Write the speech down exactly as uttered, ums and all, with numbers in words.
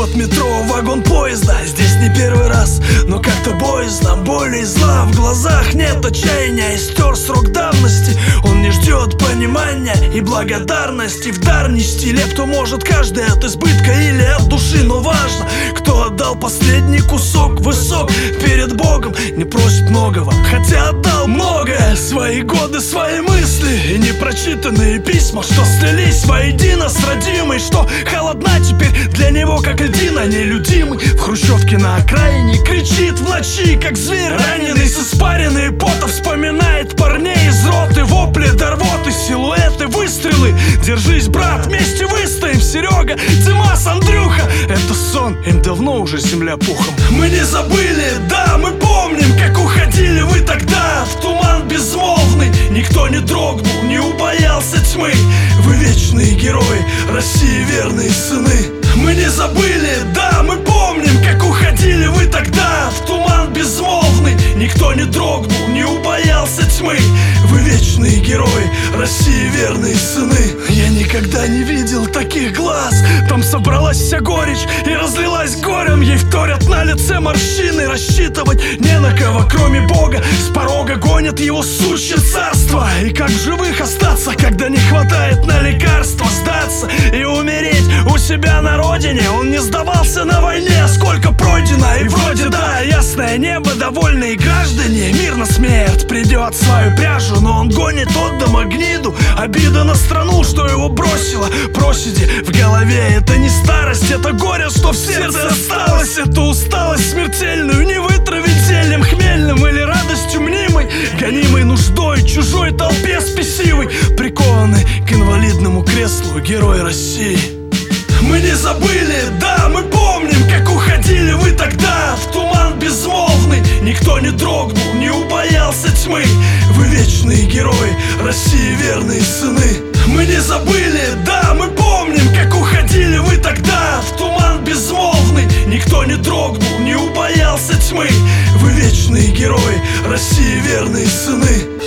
Город, метро, вагон поезда. Здесь не первый раз, но как-то боязно. Боли и зла в глазах, нет отчаяния. Истер срок давности, он не ждет понимания и благодарности. В дар нести лепту может каждый от избытка или от души. Но важно, кто отдал последний кусок. Высок перед Богом, не просит многого, хотя отдал многое. Свои годы, свои мысли и непрочитанные письма, что слились воедино с родимой, что холодна теперь для него, как льдина. Нелюдимый в хрущевке на окраине кричит в ночи, как зверь раненый, с испаренной пота вспоминает парней из роты. Вопли до рвоты, силуэты, выстрелы. Держись, брат, вместе выстоим. Серега, Димас, Андрюха, это сон, им давно уже земля пухом. Мы не забыли, да, мы помним, как уходили вы тогда в туман безмолвный. Никто не дрогнул, не убоялся тьмы. Вы вечные герои, России верные сыны. Мы не забыли, да, мы помним, как уходили вы тогда в туман безмолвный. Никто не дрогнул, не убоялся тьмы. Вы вечные герои, России верные сыны. Я никогда не видел таких глаз. Там собралась вся горечь и разлилась горем. Ей вторят на лице морщины. Рассчитывать не на кого, кроме Бога. С порога гонят его сущее царство. И как в живых остаться, когда не хватает на лекарства? Сдаться и умереть у себя на родине. Он не сдавался на войне, сколько пройдено. И вроде да, ясное небо, довольные граждане. Мир на смерть придет свою пряжу, но он гонит от дома гниду. Обида на страну, что его бросила проседи в голове. Это не старость, это горе, что в сердце осталось. Это усталость смертельную не вытравить зельем хмельным или радостью мнимой, гонимой нуждой, чужой толпе спесивой, прикованный к инвалидному креслу герой России. Мы не забыли, да, мы помним, как уходили вы тогда в туман безмолвный. Никто не дрогнул, не убоялся тьмы. Вы вечные герои, России верные сыны. Мы не забыли, да, мы помним, как уходили вы тогда в туман безмолвный. Никто не дрогнул, не убоялся тьмы. Вы вечные герои, России верные сыны.